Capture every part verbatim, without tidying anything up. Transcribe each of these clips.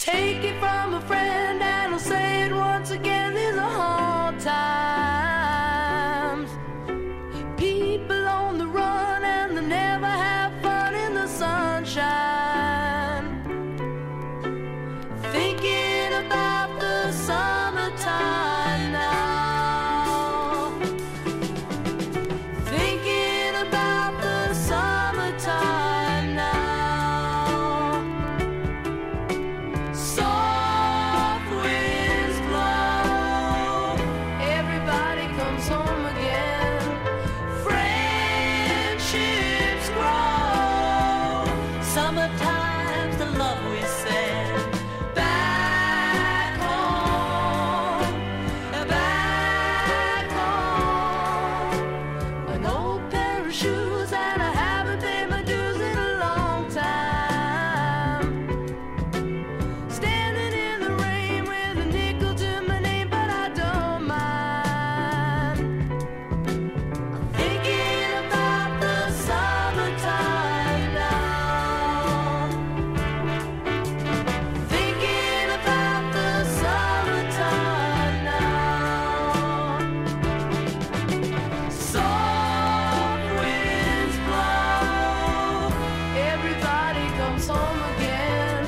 take it from a friend and I'll say it once again. These are hard times. People on the run and they never have fun in the sunshine. Thinking about the summertime now. Thinking about the summertime now. Soft winds blow. Everybody comes home again. Friendships grow. Summertime's the love we send. Back home, back home. An old pair of shoes and I haven't paid my dues in a long time. Standing in the rain with a nickel to my name, but I don't mind. I'm thinking about the summertime now. Thinking about the summertime now. Soft winds blow. Everybody comes home again.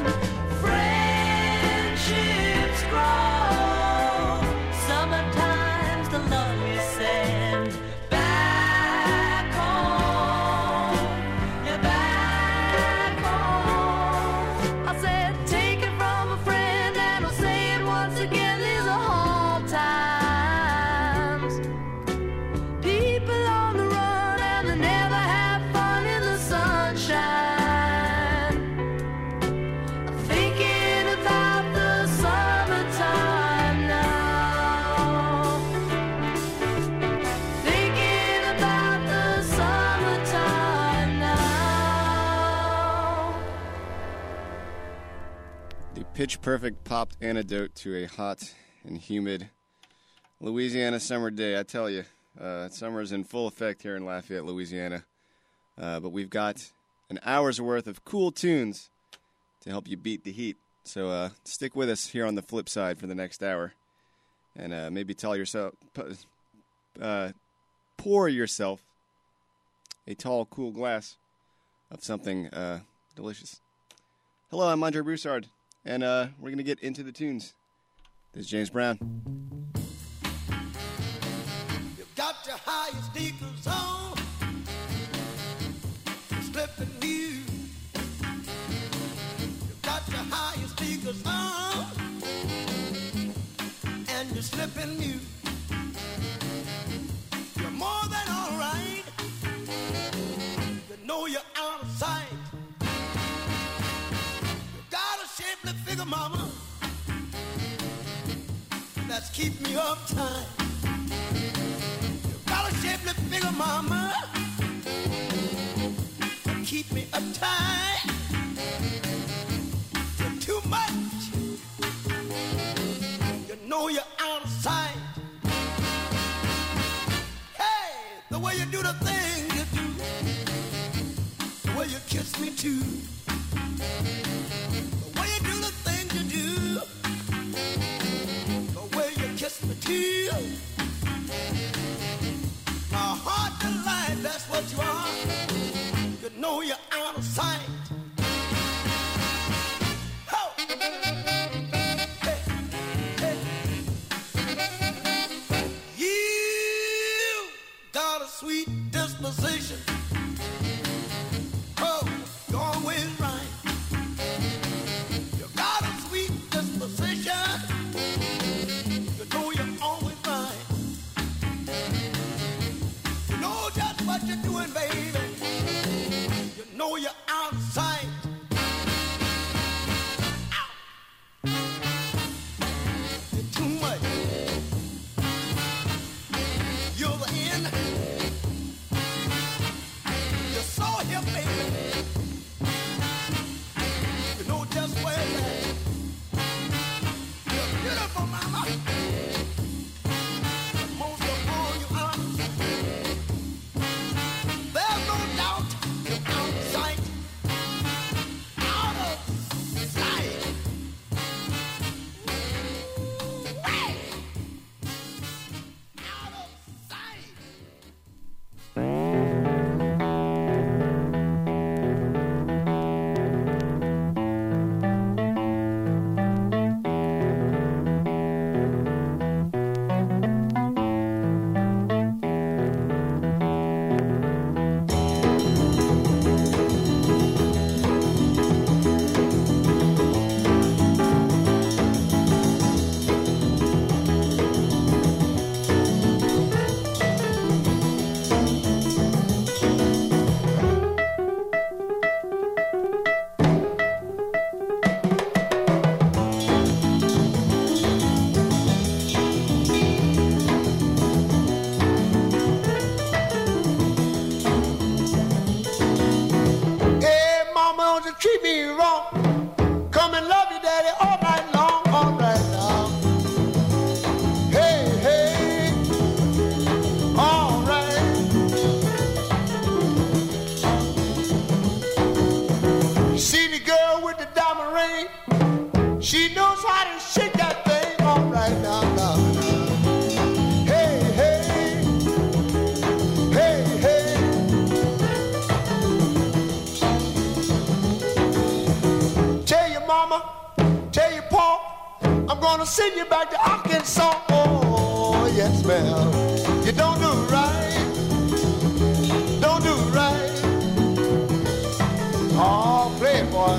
Friendships grow. Summertime's the love we send. Back home, yeah, back home. I said, take it from a friend and I'll say it once again. These are hard times. People on the run and they never have fun in the sunshine. I'm thinking about the summertime now. Thinking about the summertime now. The pitch perfect popped antidote to a hot and humid Louisiana summer day. I tell you, uh, summer is in full effect here in Lafayette, Louisiana. Uh, but we've got an hour's worth of cool tunes to help you beat the heat. So uh, stick with us here on the flip side for the next hour, and uh, maybe tell yourself, pu- uh, pour yourself a tall, cool glass of something uh, delicious. Hello, I'm Andre Broussard, and uh, we're going to get into the tunes. This is James Brown. You got your high sneakers on, you're slipping new. You got your high sneakers on, and you're slipping new. You're more than all right. You know you're out of sight. You got a shapely figure, mama, that's keep me uptight. You got a shapely figure, mama, that keep me uptight. You're too much. You know you're out of sight. Hey, the way you do the thing you do, the way you kiss me too, the way you do the thing you do, the way you kiss me too. My heart delight, that's what you are. You know you're out of sight. with the diamond ring, she knows how to shake that thing all right now, now, now. Hey, hey, hey, hey. Tell your mama, tell your pa, I'm gonna send you back to Arkansas. Oh, yes, ma'am. You don't do it right. Don't do it right. Oh, play it, boy.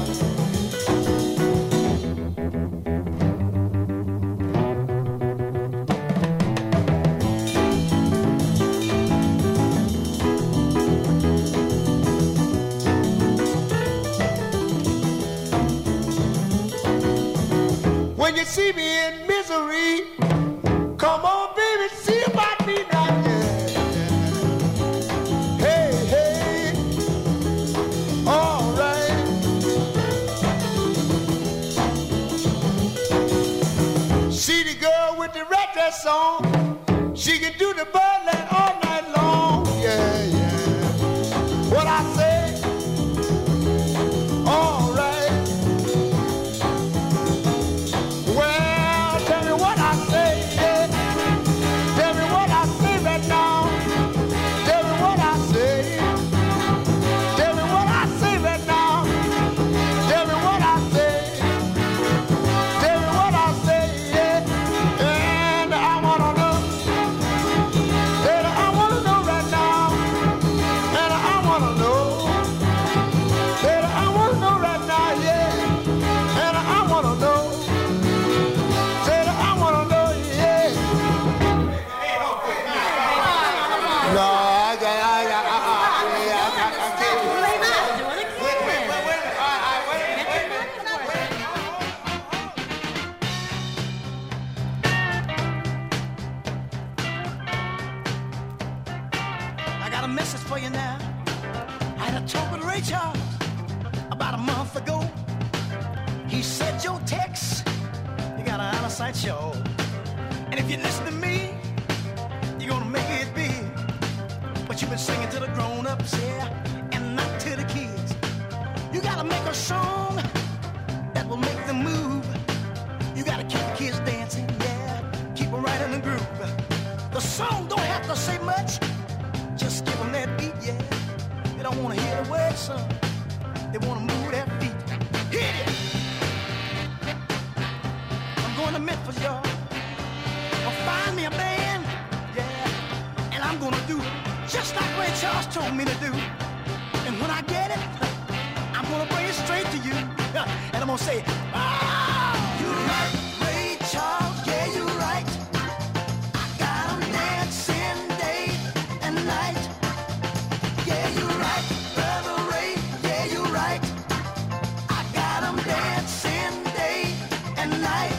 When you see me in misery, come on, baby, see about me now, yeah. Hey, hey, all right. See the girl with the red dress on, she can do the birdland all night long, yeah, yeah. What I say, all right. Well, tell me what I say, yeah. Tell me what I say right now. Tell me what I say. Tell me what I say right now. Tell me what I say. Tell me what I say, yeah. And I wanna know. And I wanna know right now. And I wanna know. And I wanna know right now, yeah. And I wanna know. Said I wanna know, yeah. No, I got, I got, I got, I got, I can't. Wait, wait, wait, wait, all right, wait, wait, wait. I got a message for you now. I had a talk with Ray Charles about a month ago. He said your text, you got an out-of-sight show. And if you listen to me, you're gonna make it big. But you've been singing to the grown-ups, yeah, and not to the kids. You gotta make a song that will make them move. You gotta keep the kids dancing, yeah, keep them right in the groove. The song don't have to say much, just give them that beat, yeah. They don't wanna hear the words, son. They wanna move their feet. Hit it! I'm going to Memphis, y'all. I'll find me a band, yeah, and I'm gonna do it just like Ray Charles told me to do. And when I get it, I'm gonna bring it straight to you, and I'm gonna say, ah, you're right, Ray Charles, yeah, you're right. I got 'em dancing day and night. Yeah, you're right, Brother Ray, yeah, you're right. I got 'em dancing day and night.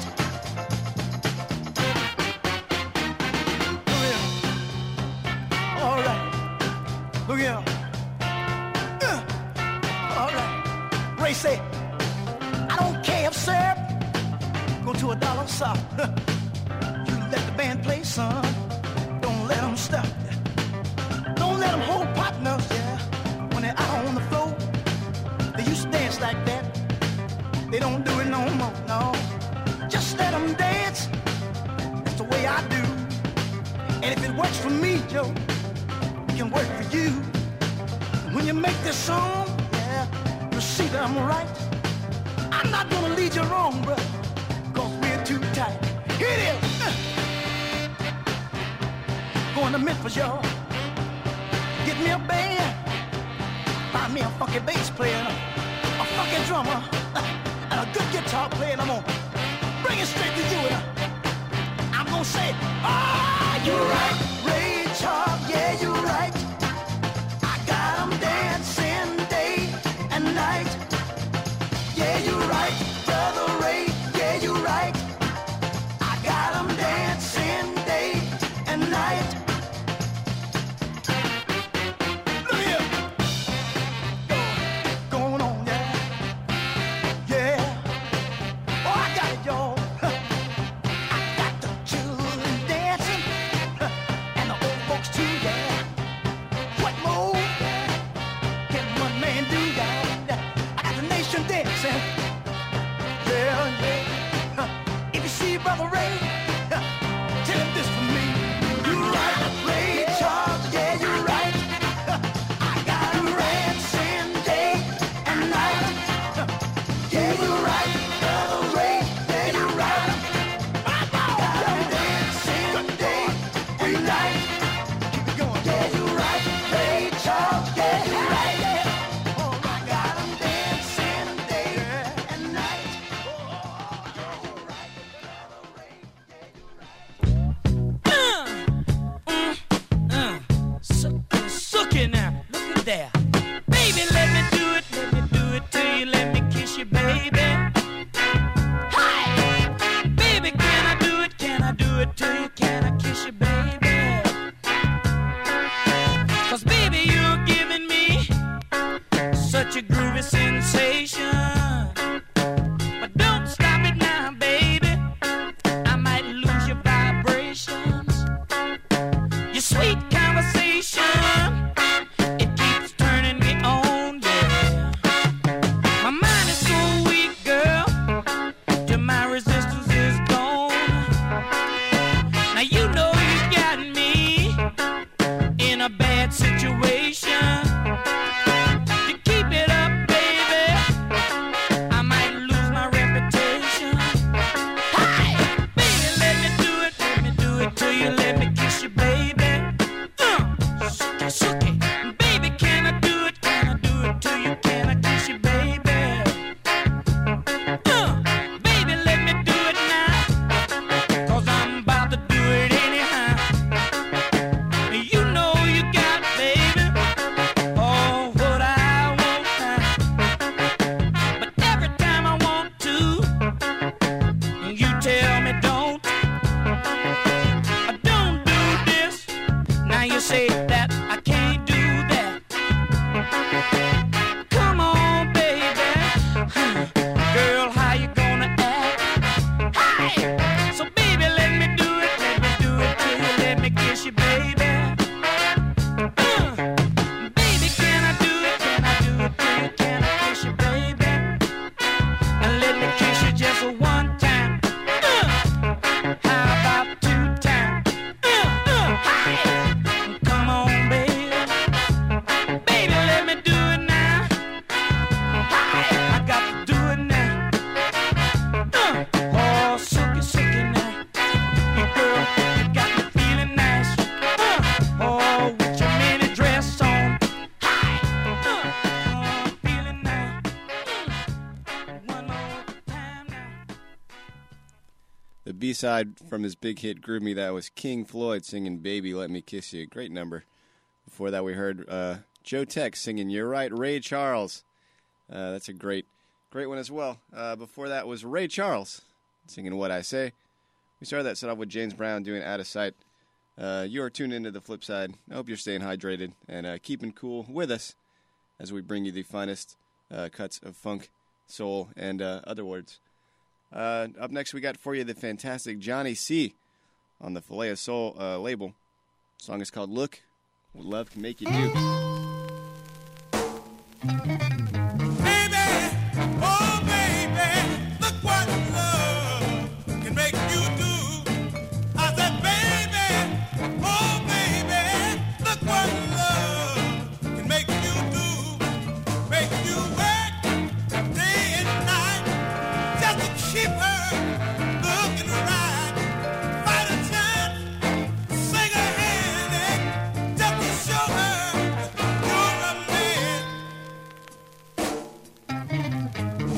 Look here. All right. Look here. Uh, all right. Ray say, I don't care if syrup go to a dollar soft. You let the band play, son. Don't let them stop. Don't let them hold partners, yeah, when they're out on the floor. They used to dance like that. They don't do it no more, no. Just let them dance. That's the way I do. And if it works for me, Joe, it can work for you. And when you make this song, yeah, you'll see that I'm right. I'm not gonna lead you wrong, brother, cause we're too tight. Here it is. Uh. Going to Memphis, y'all. Get me a band. Find me a funky bass player, a funky drummer, and a good guitar player. And I'm gonna bring it straight to you. And I'm gonna say, ah, you're right, Ray Charles, yeah, you're right. I got 'em dancing day and night. Yeah, you're right, Brother Ray, yeah, you're right. I got 'em dancing day and night. Look here. Go- Going on, yeah. Yeah. Oh, I got it, y'all. I got the children dancing, and the old folks too, yeah. What more can one man do, yeah? I got the nation dancing. dancing. Yeah, yeah. Huh. If you see Brother Ray, huh, tell him this for me. You're right, Ray Charles, yeah, you're right. Huh. I got him dancing day and night. Huh. Yeah, you're right, Brother Ray, yeah, you're right. I got him dancing day and night. Keep it going, yeah, you're right, Ray Charles, yeah, you're right. Oh, I got him dancing day and night. Sucky now, look at there. Baby, let me do it, let me do it to you, let me kiss you, baby. Hi! Baby, can I do it, can I do it to you, can I kiss you, baby? Cause baby, you're giving me such a groovy sensation. But don't stop it now, baby, I might lose your vibrations. Your sweet conversation, it keeps turning me on, yeah. My mind is so weak, girl, till my resistance is gone. Now you know you got me in a bad situation. You keep it up, baby, I might lose my reputation. Hi! Baby, let me do it, let me do it to you, let me kiss you, baby. Sucky, sucky. Baby, can I do it? Can I do it to you? Can I kiss you, baby? Uh, baby, let me do it now, cause I'm about to do it anyhow. You know you got, baby, all what I want now. But every time I want to, you tell me don't. I don't do this. Now you say that I can't do that. Come on, baby. Huh. Girl, how you gonna act? Hi! So baby, let me do it, let me do it to you, let me kiss you, baby. Uh, baby, can I do it, can I do it to you, can I kiss you, baby? And let me kiss you just one time. Uh, how about two times? Uh, uh, hi! Come on, baby. Baby, let me do it now. Hi! I got to do it now. Uh, oh, sucky, sucky now. You girl, you got me feeling nice. Uh, oh, with your mini dress on. Hi! Uh, oh, I'm feeling nice. Mm, one more time now. The B-side from his big hit Groove Me, that was King Floyd singing Baby Let Me Kiss You. Great number. Before that we heard uh, Joe Tex singing You're Right, Ray Charles. Uh, that's a great, great one as well. Uh, before that was Ray Charles singing What I Say. We started that set off with James Brown doing Out of Sight. Uh, you are tuned into the flip side. I hope you're staying hydrated and uh, keeping cool with us as we bring you the finest uh, cuts of funk, soul, and uh, other words. Uh, up next, we got for you the fantastic Johnny C on the Filet of Soul uh, label. The song is called Look What Love Can Make You Do. Baby, oh baby, look what love can make you do. I said, baby, oh baby, look what love can make you do. Make you work day and night just to keep her looking right. Fight a chance, sing a hand, just to show her you're a man.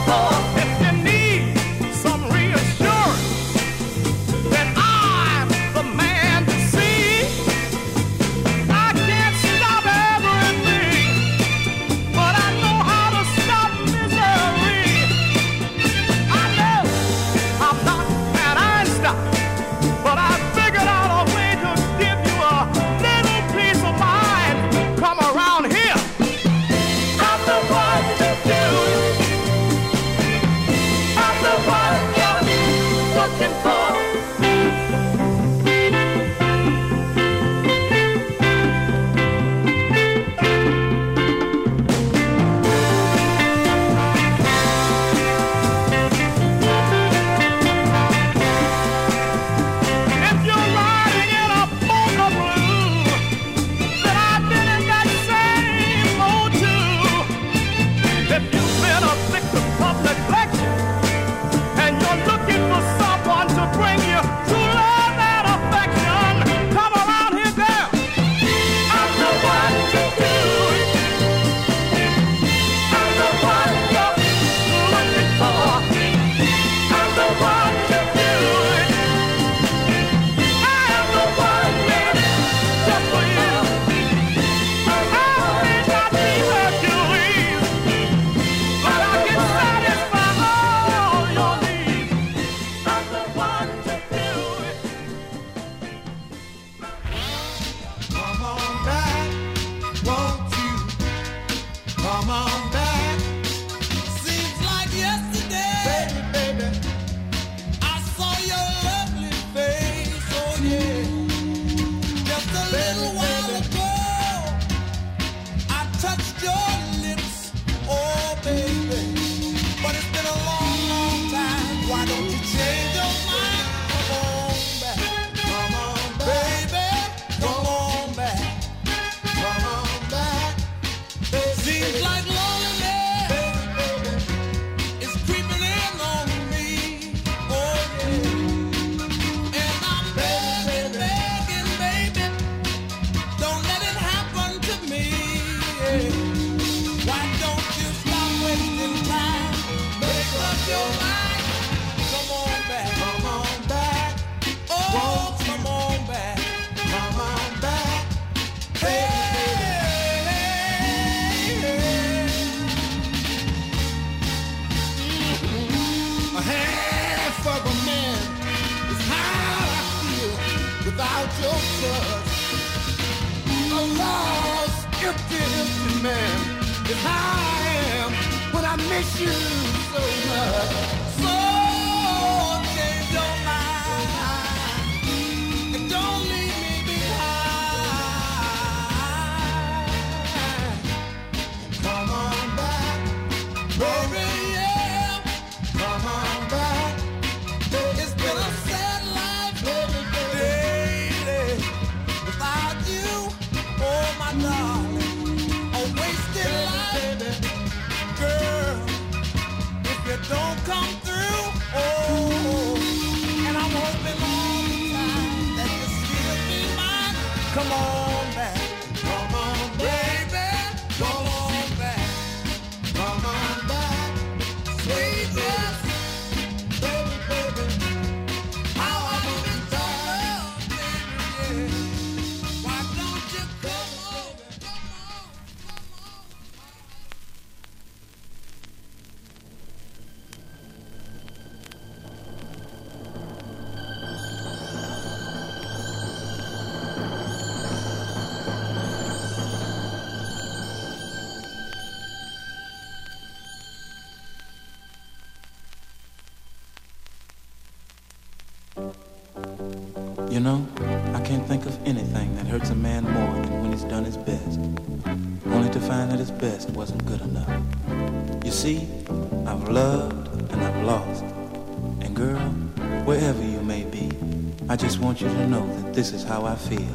You know, I can't think of anything that hurts a man more than when he's done his best, only to find that his best wasn't good enough. You see, I've loved and I've lost, and girl, wherever you may be, I just want you to know that this is how I feel.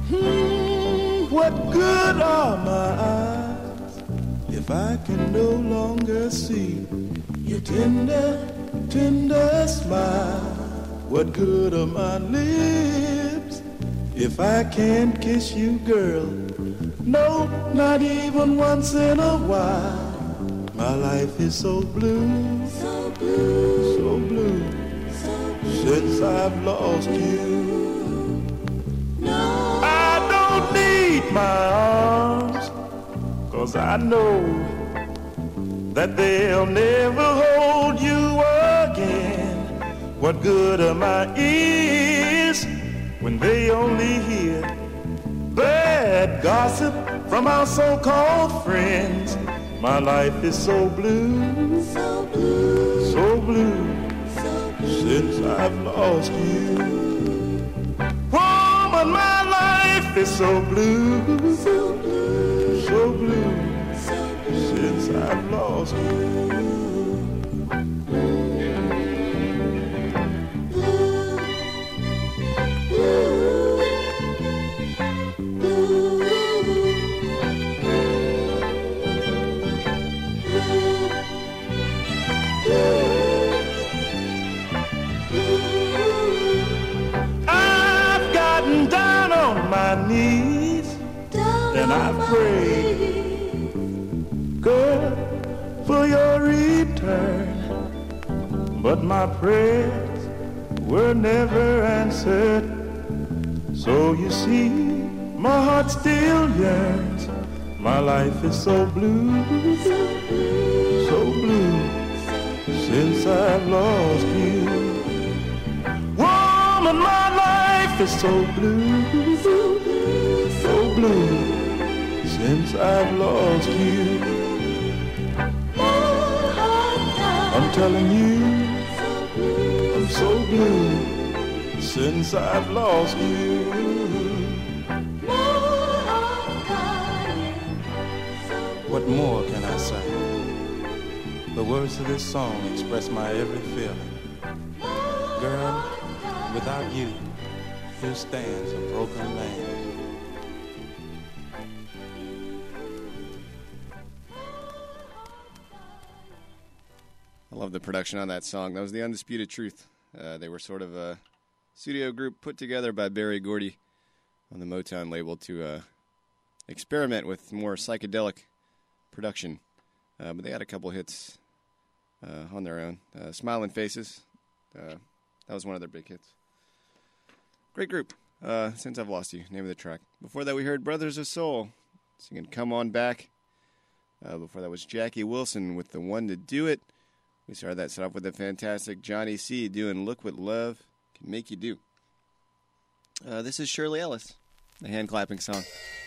Hmm, what good are my eyes if I can no longer see your tender, tender smile? What good are my lips if I can't kiss you, girl? No, not even once in a while. My life is so blue, so blue, so blue, so blue. since I've lost you. No, I don't need my arms, 'cause I know that they'll never hold you again. What good are my ears when they only hear bad gossip from our so-called friends? My life is so blue, so blue, so blue, so blue. since I've lost you. Woman, my life is so blue, So blue, so blue, so blue. since I've lost you. I've gotten down on my knees and I prayed, girl, for your return. But my prayers were never answered. So you see, my heart still yearns. My life is so blue, so blue, since I've lost you. Woman, my life is so blue, so blue, since I've lost you. I'm telling you, I'm so blue, since I've lost you. What more can I say? The words of this song express my every feeling. Girl, without you, here stands a broken man. I love the production on that song. That was The Undisputed Truth. Uh, they were sort of a studio group put together by Berry Gordy on the Motown label to uh, experiment with more psychedelic production. Uh, but they had a couple hits uh, on their own. Uh, Smiling Faces, uh, that was one of their big hits. Great group. Uh, Since I've Lost You, name of the track. Before that, we heard Brothers of Soul singing Come On Back. Uh, before that was Jackie Wilson with The One to Do It. We started that set off with the fantastic Johnny C. doing Look What Love Can Make You Do. Uh, this is Shirley Ellis, the hand clapping song.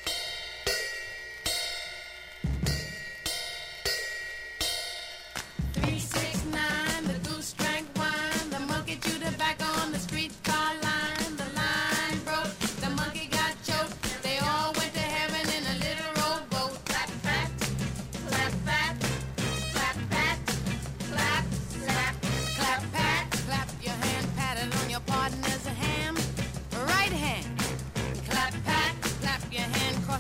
Three, six, nine, the goose drank wine, the monkey chewed tobacco on the streetcar line, the line broke, the monkey got choked, they all went to heaven in a little rowboat. Clap back, clap back, clap back, clap, clap, clap back, clap your hand, pat it on your partner's ham, right hand, clap back, clap your hand,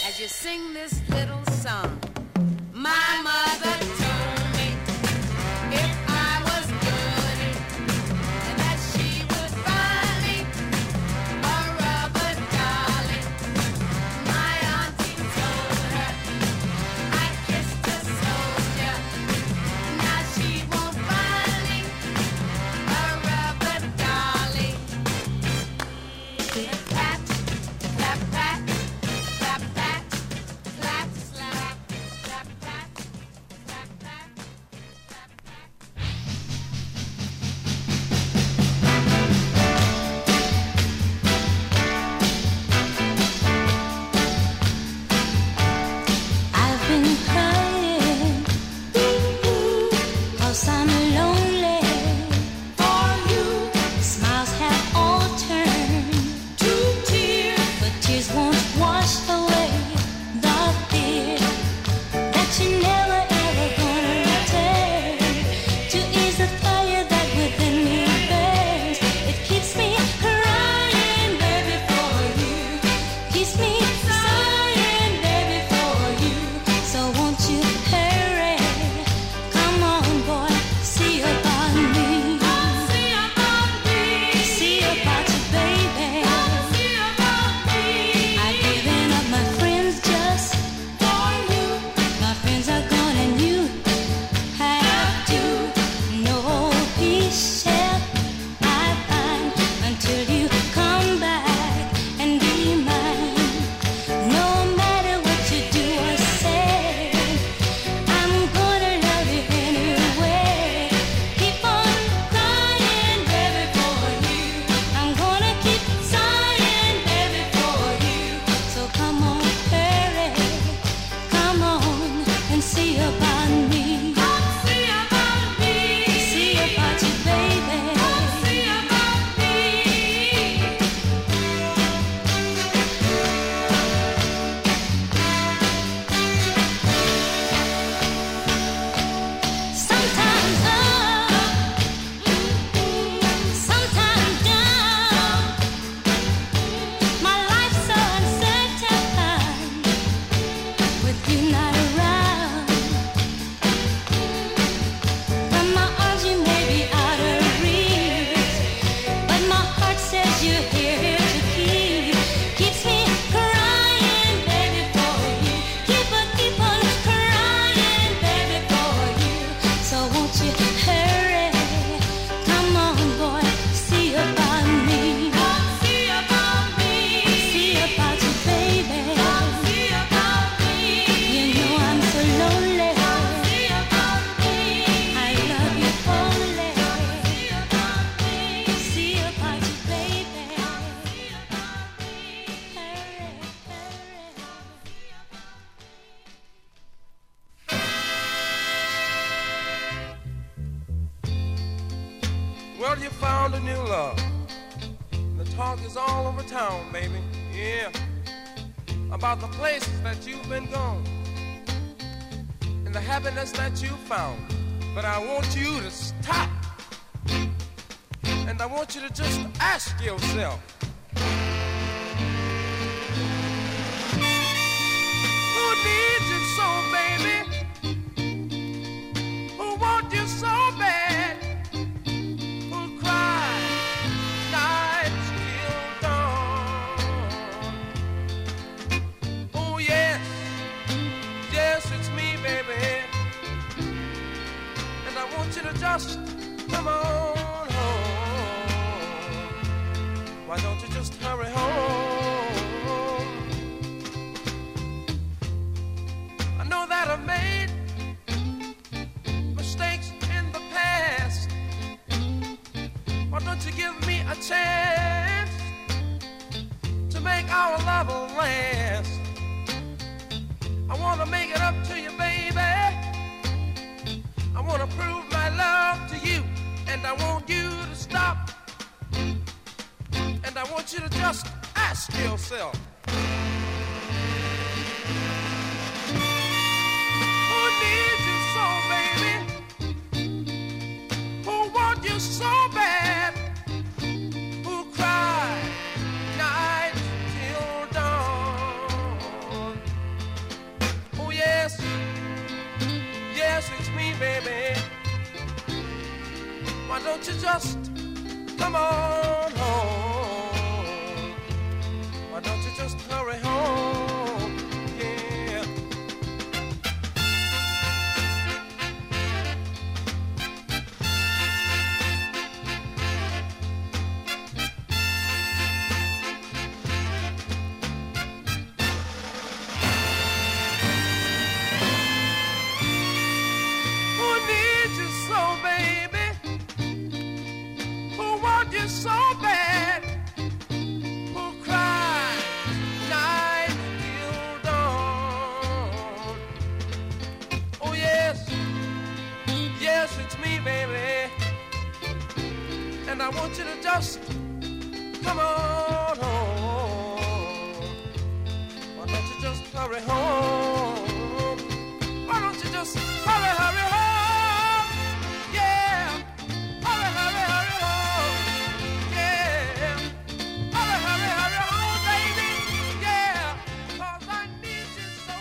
as you sing this little song. My mother told me if I was good and that she would buy me a rubber dolly. My auntie told her I kissed a soldier. Now she won't buy me a rubber dolly. Pat, clap, pat, clap, pat, clap, slap, clap, pat, clap, pat, clap, pat. I've been crying, cause I'm lonely for you. Smiles have all turned to tears, but tears won't wash away the fear that you're never ever gonna return. To ease the fire that within me burns, it keeps me crying, baby, for you. Keeps me sighing, baby, for you. So won't you hurry? Come on, boy, see about me. See about me. See about you, baby. See about me. I've given up my friends just for you. My friends are gone and you have to. No peace shall I find until you come back and be mine. No matter what you do or say, I'm gonna love you anyway. Keep on crying, baby, for you. I'm gonna keep sighing, baby, for you. So come on, hurry, come on and see about me. See about me. See about you, baby. See about me. Sometimes up, sometimes down. My life's so uncertain with you not around. From my arms you may be out of reach, but my heart says you're here to keep. Keeps me crying, baby, for you. Keep on, keep on crying, baby, for you. So won't you hurry? Come on, boy, see about me. See about me. See about you, baby. See about me. You know I'm so lonely. See about me. I love you only. See about me. See about you, baby. See about me. Hurry, hurry. Well, you found a new love. The talk is all over town, baby. Yeah. About the places that you've been gone and the happiness that you found. But I want you to stop. And I want you to just ask yourself, who needs you so, baby? Who wants you so bad? Who'll cry nights till dawn? Oh yes, yes, it's me, baby. And I want you to just come on home. Why don't you just hurry home? I know that I've made mistakes in the past. Why don't you give me a chance to make our love last? I wanna make it up to you, baby. I wanna prove my love to you, and I want you to stop. And I want you to just ask yourself, who needs you so, baby? Who wants you so bad? Who cry night till dawn? Yes, it's me, baby. Why don't you just come on home? Why don't you just hurry home? Yeah. Who needs you so, baby? Who wants you so bad? Who cries night till dawn? Oh yes, yes it's me, baby. And I want you to just come on home. Why don't you just hurry home? Why don't you just hurry, hurry home? Yeah, hurry, hurry, hurry home. Yeah, hurry, hurry, hurry home, baby. Yeah, 'cause I need you so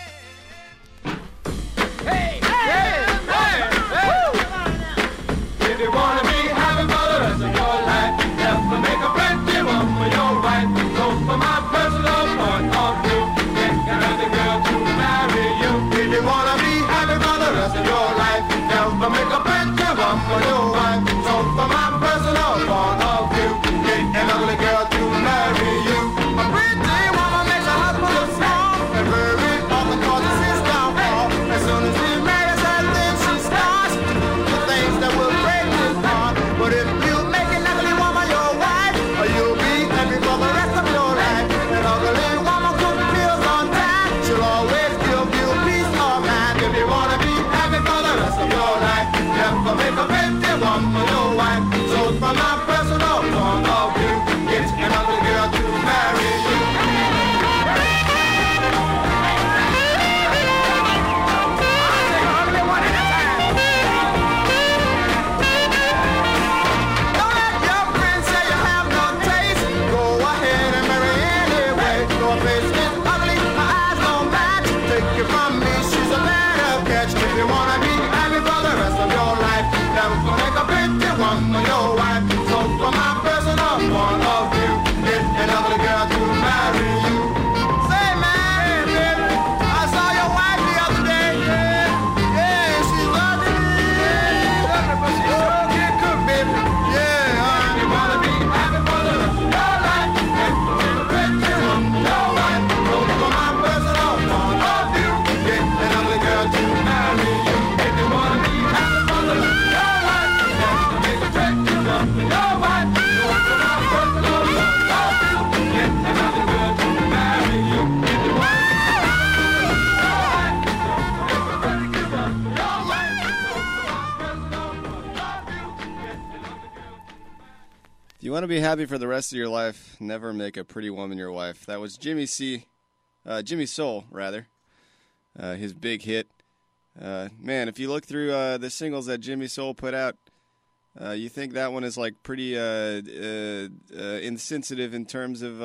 bad. Hey, hey, hey, hey. If you wanna be happy for the rest of your life, never make a pretty woman your wife. So for my personal point of view, get another girl to marry you. If you wanna be happy for the rest of your life, never make a pretty woman your wife. So for my personal point of view, get another girl to marry you. A pretty woman makes a husband look strong and very often causes his downfall. As soon as he marries her, then she starts the things that will break his heart. But if you make an ugly woman your wife, you'll be happy for the rest of your life. An ugly woman cooking pills on time, she'll always give you peace of mind. If you wanna be happy for the rest of your life, never make a pretty woman your wife. So from my personal point of view, get an ugly girl to marry you. Don't let your friends say you have no taste. Go ahead and marry anyway. Your face is ugly, my eyes don't match. Take it from me, she's a better catch. If you wanna be happy for the rest of your life, never make a pretty woman your wife. So from my personal point of view, get an ugly girl to marry you. Say, man, baby, I saw your wife the other day. Yeah, yeah, she's ugly. Yeah, ugly, but she sure can cook, baby. Yeah, uh, you wanna be happy for the rest of your life, get a pretty woman your wife. So from my personal point of view, get an ugly girl to marry you. If you wanna be happy for the rest of your life, never make a pretty woman your wife. So from my personal point of view, get an ugly girl to marry you. If you wanna be happy for the rest of your life, never make a pretty woman your wife. So from my personal point of view, get an ugly girl. If you want to be happy for the rest of your life, never make a pretty woman your wife. That was Jimmy C, uh, Jimmy Soul, rather, uh, his big hit. Uh, man, if you look through uh, the singles that Jimmy Soul put out, uh, you think that one is like pretty uh, uh, uh, insensitive in terms of uh,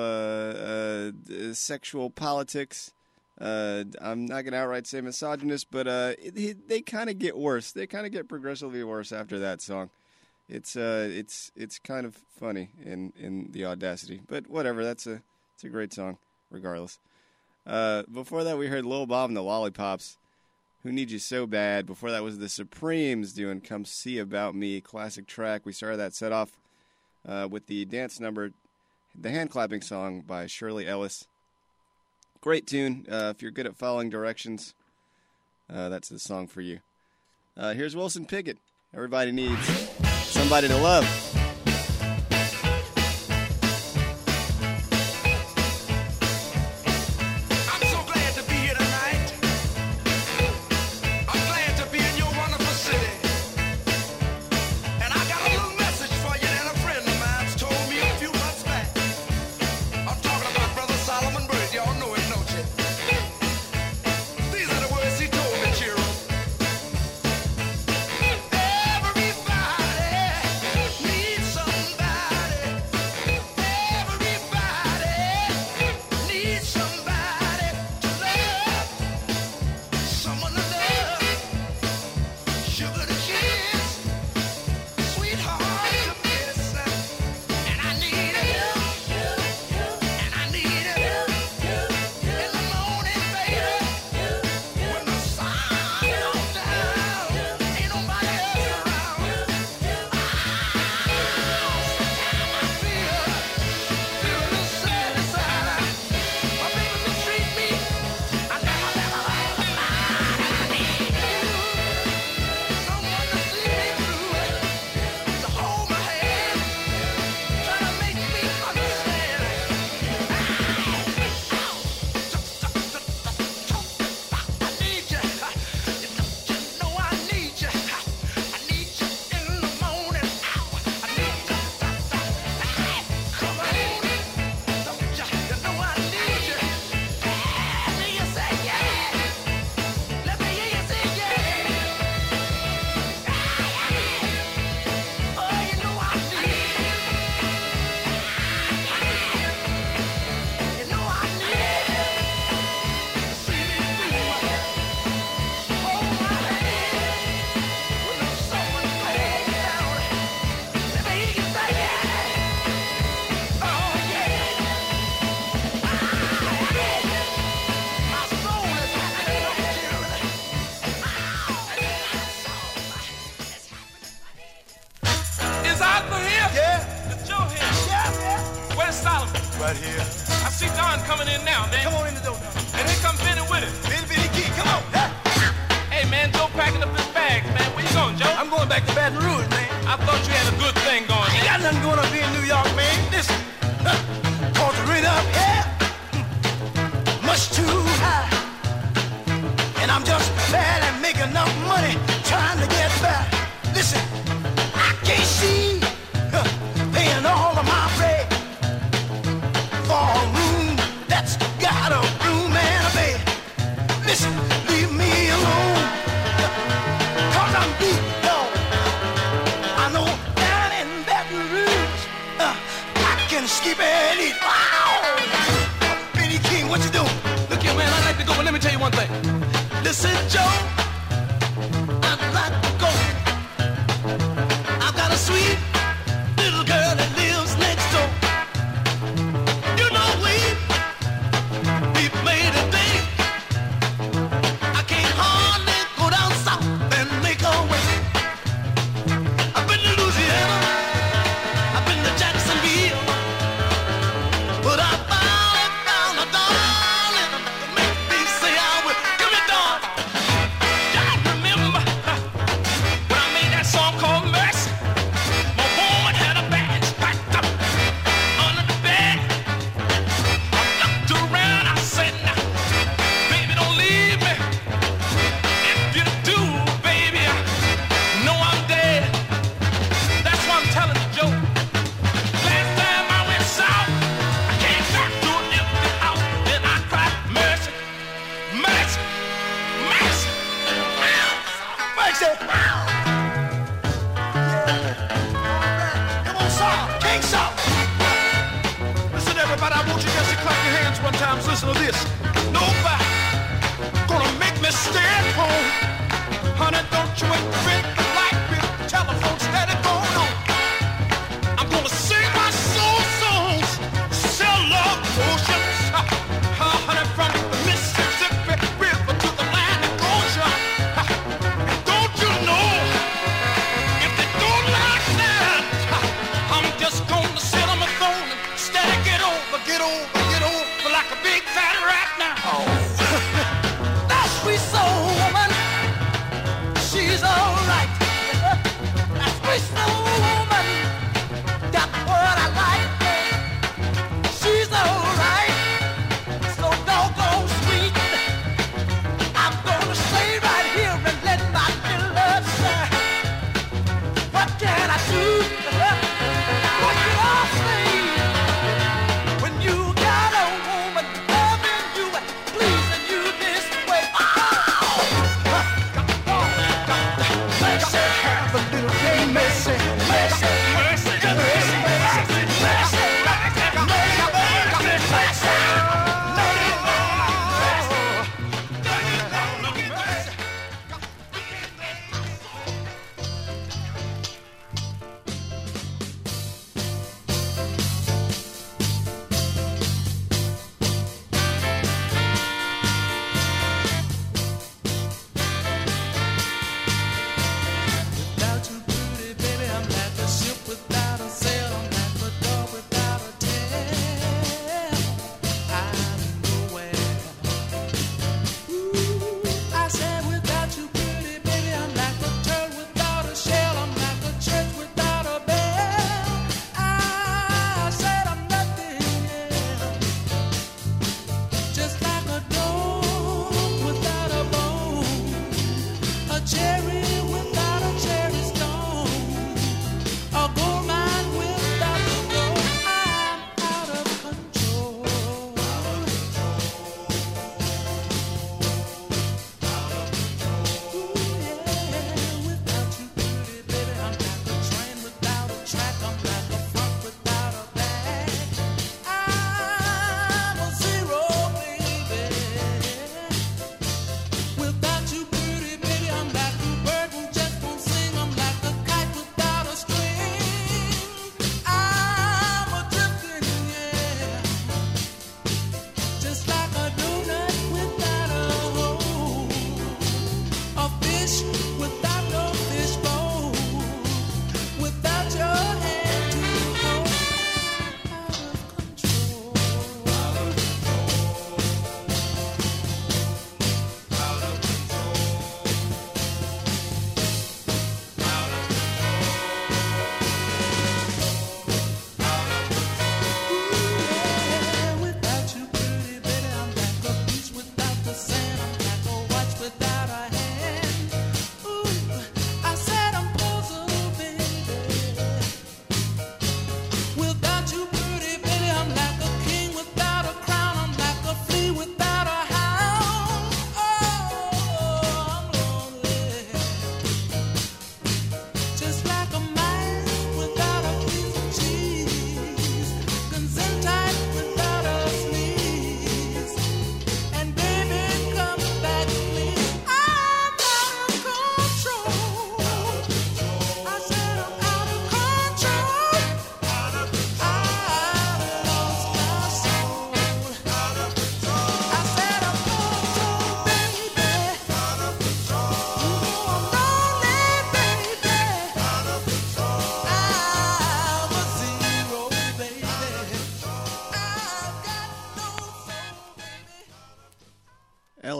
uh, uh, sexual politics. Uh, I'm not going to outright say misogynist, but uh, it, it, they kind of get worse. They kind of get progressively worse after that song. It's uh, it's it's kind of funny in, in the audacity, but whatever. That's a it's a great song, regardless. Uh, before that, we heard Lil Bob and the Lollipops. Who Need You So Bad. Before that was the Supremes doing Come See About Me, classic track. We started that set off uh, with the dance number, the hand clapping song by Shirley Ellis. Great tune. Uh, if you're good at following directions, uh, that's the song for you. Uh, here's Wilson Pickett. Everybody needs somebody to love. I'm so glad to be here tonight. I'm glad to be in your wonderful city. And I got a little message for you that a friend of mine's told me a few months back. I'm talking about Brother Solomon Bird. Y'all know him, don't you? These are the words he told me, Cheryl. Everybody right here. I see Don coming in now, man. Come on in the door. And here comes Benny with it. Bitty bitty kid, come on. Hey. Hey, man, Joe packing up his bags, man. Where you going, Joe? I'm going back to Baton Rouge, man. I thought you had a good thing going. I ain't got nothing going up here in New York, man. Listen, huh. Cause the rent up here mm, much too high. And I'm just barely making enough money trying to get back. Listen, I can't see huh, paying all of my rent for a room that's got a room and a bed. Listen, leave me alone, cause I'm beat, dog. I know down in Baton Rouge, uh, I can skip and eat. Wow! Benny King, what you doing? Look here, man, I'd like to go, but let me tell you one thing. Listen, Joe, I'd like to go. I've got a sweet little girl that lives next door. You know we, we've made a date. I can't hardly go down south and make a way. I've been to Louisiana, I've been to Jacksonville, but I finally found a darling to make me say I will. Give me dawn. Y'all remember huh, when I made that song called Mercy? My woman had a badge packed up under the bed. I looked around, I said, now, baby, don't leave me. If you do, baby, I know I'm dead. That's why I'm telling you, Joe. Last time I went south, I came back to an empty house. Then I cried, mercy, mercy, mercy. Mercy. Come on, Saul. King Saul. Listen, everybody, I want you just to clap your hands one time. Listen to this. Nobody gonna make me stay at home. Honey, don't you admit the light with telephone steady going on. I'm gonna sing my soul songs, sell love potions. Ha, ha, honey, from the Mississippi River to the land of Goshen. Ha, and don't you know, if they don't like that, ha, I'm just gonna sit on my throne and steady get over, get over, get over like a big fat rat now.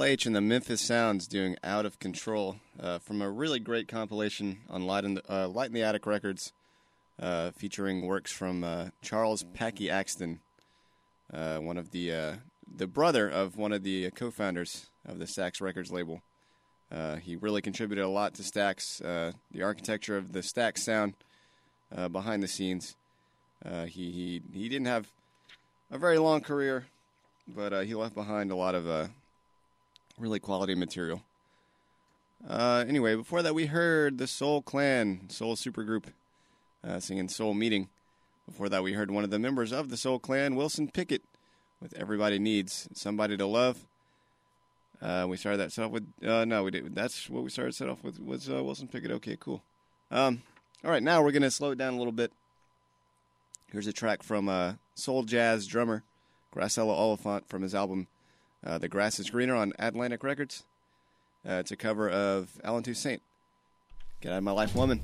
H and the Memphis Sounds doing Out of Control uh, from a really great compilation on Light in the, uh, Light in the Attic Records, uh, featuring works from uh, Charles Packy Axton, uh, one of the uh, the brother of one of the co-founders of the Stax Records label. Uh, he really contributed a lot to Stax, uh, the architecture of the Stax sound uh, behind the scenes. Uh, he, he he didn't have a very long career, but uh, he left behind a lot of uh, really quality material. Uh, anyway, before that we heard the Soul Clan, Soul Supergroup, uh, singing Soul Meeting. Before that we heard one of the members of the Soul Clan, Wilson Pickett, with Everybody Needs Somebody to Love. Uh, we started that set off with, uh, no, we did. That's what we started set off with, was uh, Wilson Pickett. Okay, cool. Um, all right, now we're going to slow it down a little bit. Here's a track from uh, soul jazz drummer Gracella Oliphant from his album uh, The Grass is Greener on Atlantic Records. Uh, it's a cover of Alan Toussaint, Get Out of My Life, Woman.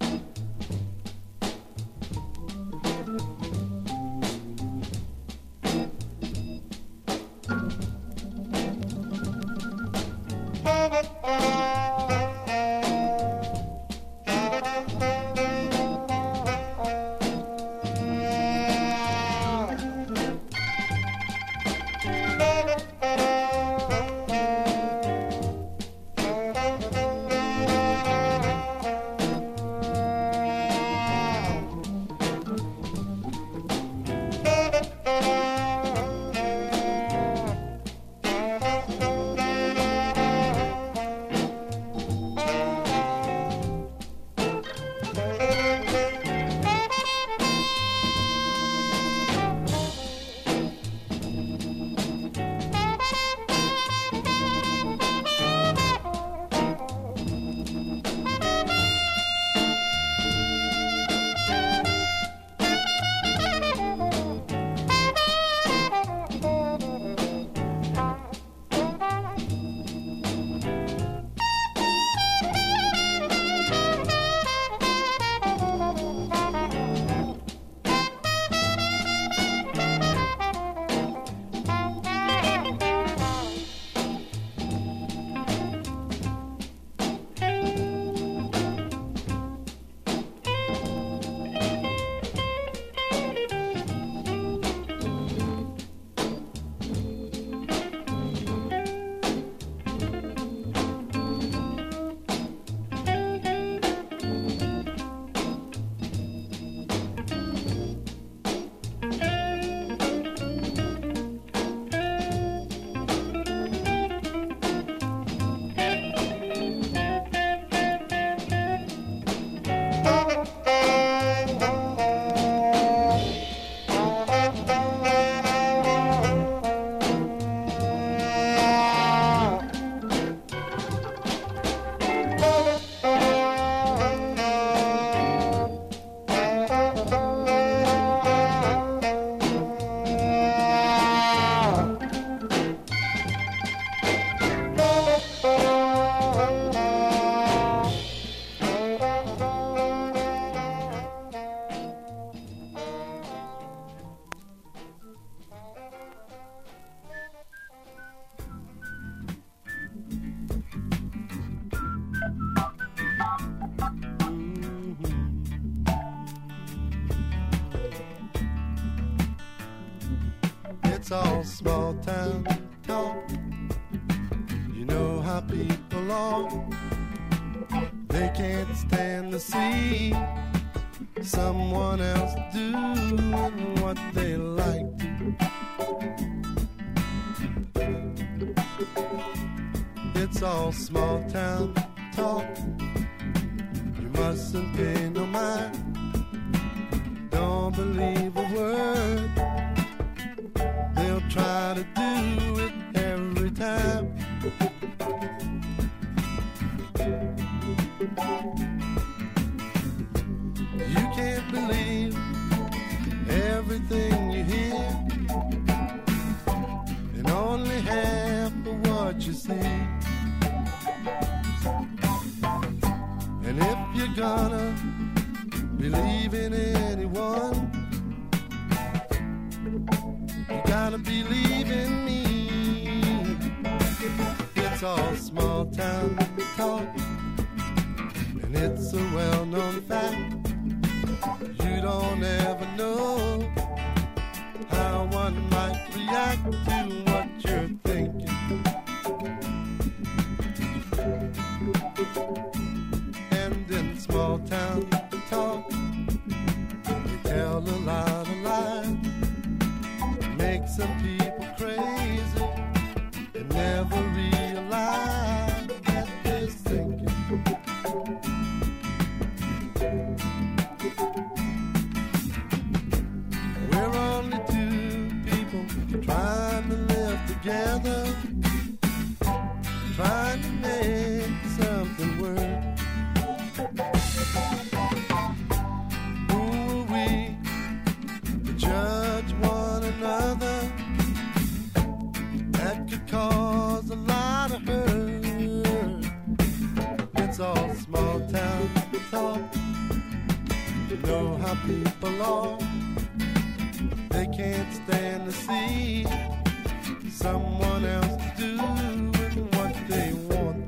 All small town talk. You know how people are. They can't stand to see someone else doing what they like. It's all small town talk. You mustn't pay no mind. Don't believe a word. They'll try to do it every time. You can't believe everything you hear, and only half of what you see. And if you're gonna believe in anyone, you gotta believe in me. It's all small town talk, and it's a well-known fact. You don't ever know how one might react to what you're thinking. And in small town talk, they tell a lot of lies, make some people crazy and never realize that they're thinking. We're only two people trying to live together, trying to make something work. Who are we to judge one another? That could cause a lot of hurt. It's all small town talk. You know how people are. They can't stand to see someone else doing what they want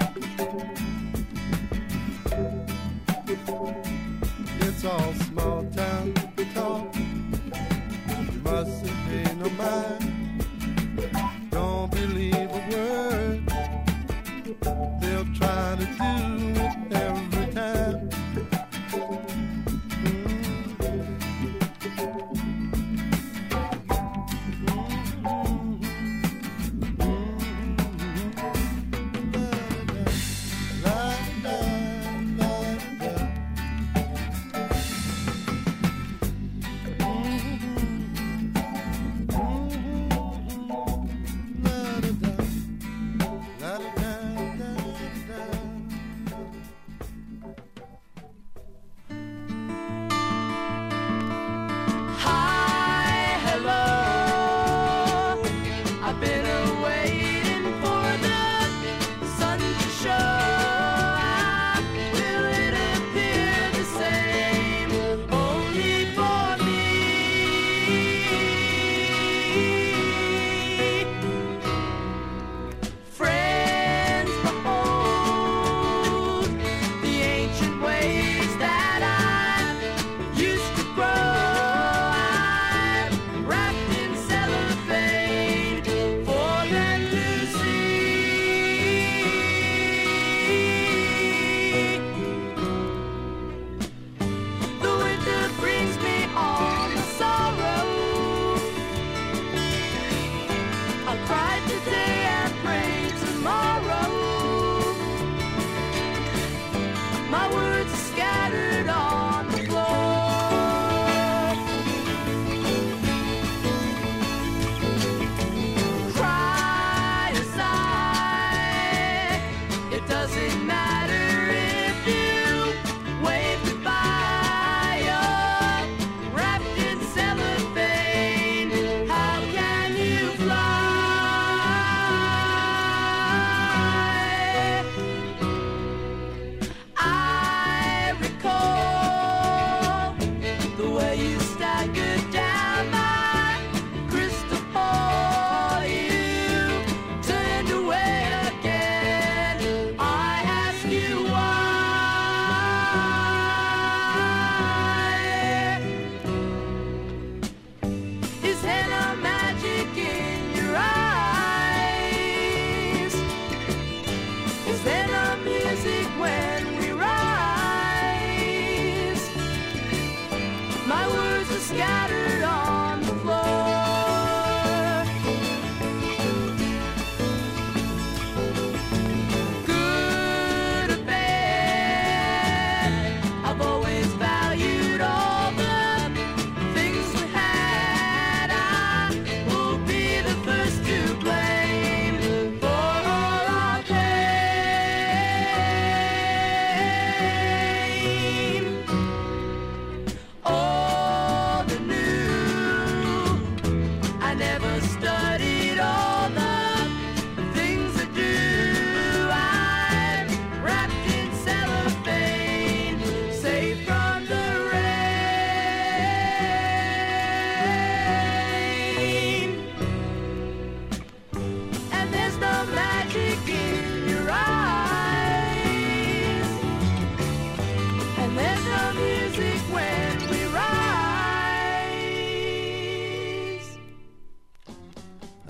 to. It's all small town talk. You mustn't pay no mind. Don't believe a word. They'll try to do it every time. Mm-hmm.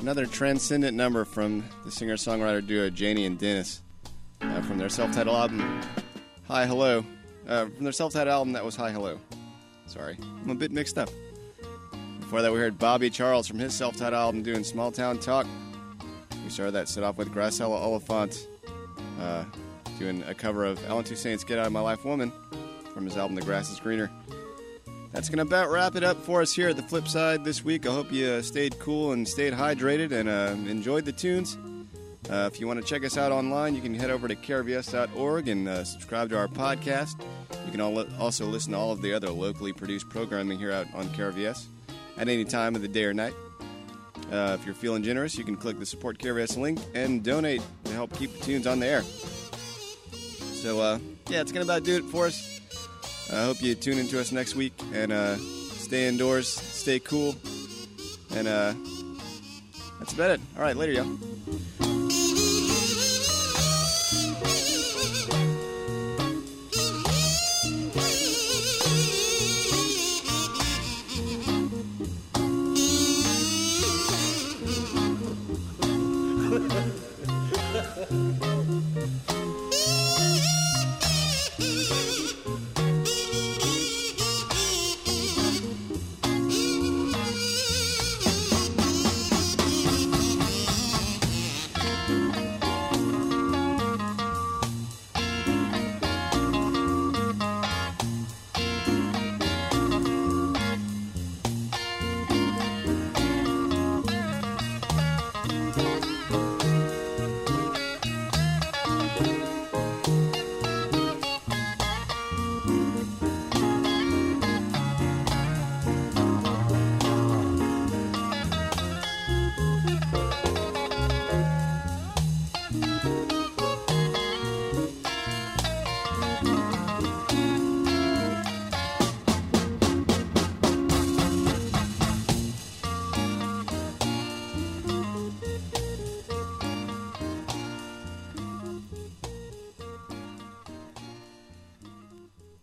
Another transcendent number from the singer-songwriter duo Janie and Dennis uh, from their self-titled album, Hi Hello. Uh, from their self-titled album, that was Hi Hello. Sorry, I'm a bit mixed up. Before that, we heard Bobby Charles from his self-titled album doing Small Town Talk. We started that set off with Gracella Oliphant uh, doing a cover of Alan Toussaint's Get Out of My Life Woman from his album The Grass is Greener. That's going to about wrap it up for us here at the Flip Side this week. I hope you uh, stayed cool and stayed hydrated and uh, enjoyed the tunes. Uh, if you want to check us out online, you can head over to K R V S dot org and uh, subscribe to our podcast. You can all, also listen to all of the other locally produced programming here out on K R V S at any time of the day or night. Uh, if you're feeling generous, you can click the Support K R V S link and donate to help keep the tunes on the air. So, uh, yeah, it's going to about do it for us. I hope you tune into us next week and uh, stay indoors, stay cool, and uh, that's about it. All right, later, y'all. Ha ha ha.